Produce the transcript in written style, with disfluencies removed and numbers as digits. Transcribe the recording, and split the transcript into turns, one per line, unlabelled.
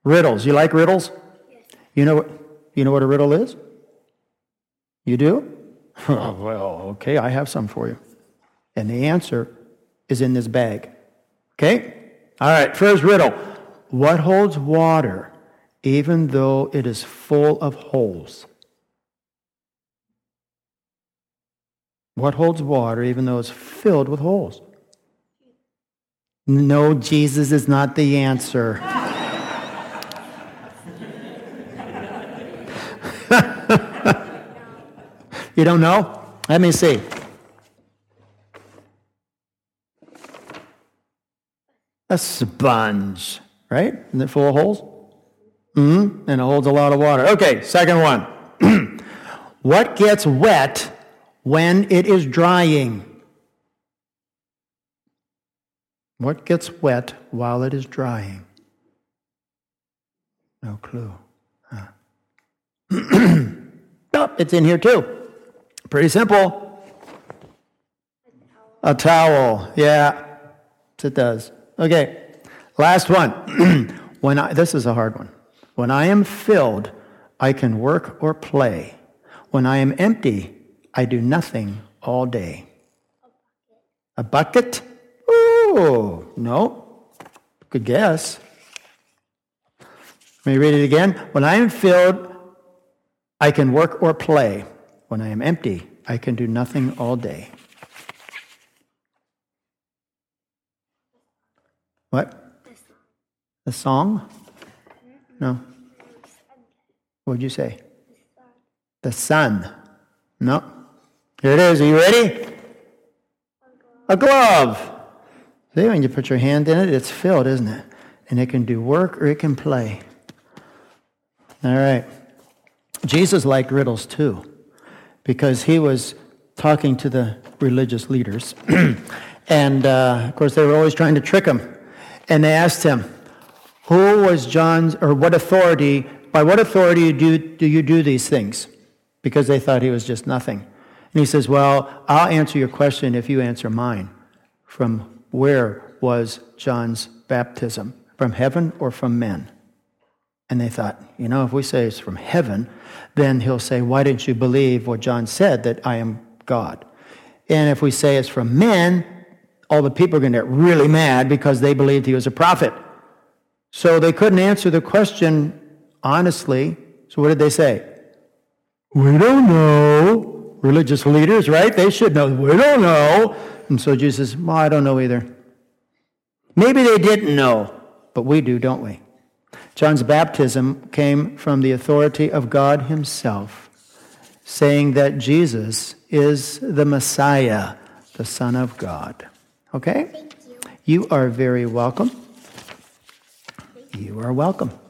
Riddles. You like riddles?
Yes.
You know what a riddle is? You do? Oh, well, okay, I have some for you. And the answer is in this bag. Okay? All right, first riddle. What holds water even though it is full of holes? What holds water even though it's filled with holes? No, Jesus is not the answer. You don't know? Let me see. A sponge, right? Isn't it full of holes? And it holds a lot of water. Okay, second one. What gets wet when it is drying? What gets wet while it is drying? No clue. Oh, it's in here too. Pretty simple. A towel. Yeah, it does. Okay, last one. This is a hard one. When I am filled, I can work or play. When I am empty, I do nothing all day. A bucket? Oh, no. Good guess. Let me read it again. When I am filled, I can work or play. When I am empty, I can do nothing all day. What? The song? No. What would you say? The sun. No. Here it is. Are you ready? A glove. See, when you put your hand in it, it's filled, isn't it? And it can do work or it can play. All right. Jesus liked riddles too, because he was talking to the religious leaders. And, of course, they were always trying to trick him. And they asked him, who was John's, or what authority, by what authority do you do these things? Because they thought he was just nothing. And he says, well, I'll answer your question if you answer mine. From where was John's baptism? From heaven or from men? And they thought, if we say it's from heaven, then he'll say, why didn't you believe what John said, that I am God? And if we say it's from men, all the people are going to get really mad because they believed he was a prophet. So they couldn't answer the question honestly. So what did they say? We don't know. Religious leaders, right? They should know. We don't know. And so Jesus says, well, I don't know either. Maybe they didn't know, but we do, don't we? John's baptism came from the authority of God himself, saying that Jesus is the Messiah, the Son of God. Okay?
Thank you.
You are very welcome. You are welcome.